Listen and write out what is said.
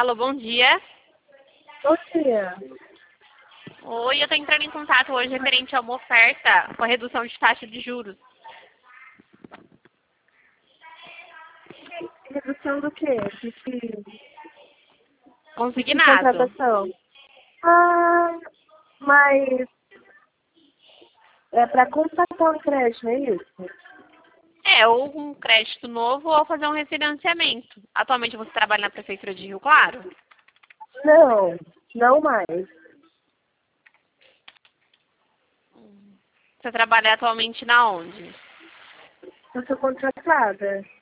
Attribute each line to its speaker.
Speaker 1: Alô, bom dia.
Speaker 2: Bom dia.
Speaker 1: Oi, eu estou entrando em contato hoje referente a uma oferta com a redução de taxa de juros.
Speaker 2: Redução do quê? De
Speaker 1: Consignado.
Speaker 2: contratação? Ah, mas é para contratar um crédito, é isso?
Speaker 1: É, ou um crédito novo ou fazer um refinanciamento. Atualmente você trabalha na Prefeitura de Rio Claro?
Speaker 2: Não, não mais.
Speaker 1: Você trabalha atualmente na onde?
Speaker 2: Eu sou contratada.